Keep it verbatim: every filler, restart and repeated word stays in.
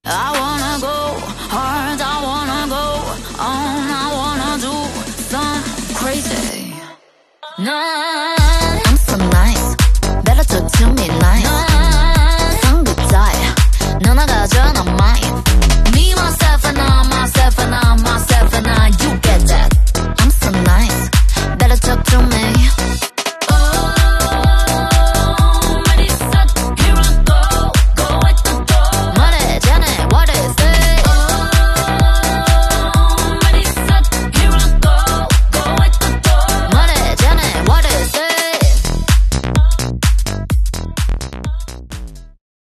I wanna go hard, I wanna go on, I wanna do some crazy. No.